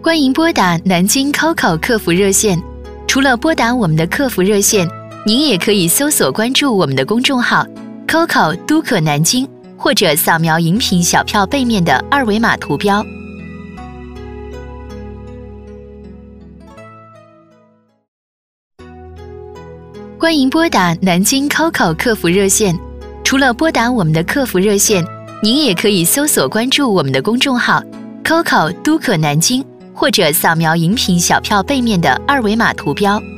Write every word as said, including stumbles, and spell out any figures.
欢迎拨打南京 Coco 客服热线。除了拨打我们的客服热线，您也可以搜索关注我们的公众号 Coco 都可南京，或者扫描饮品小票背面的二维码图标。欢迎拨打南京 Coco 客服热线。除了拨打我们的客服热线，您也可以搜索关注我们的公众号 Coco 都可南京，或者扫描饮品小票背面的二维码图标。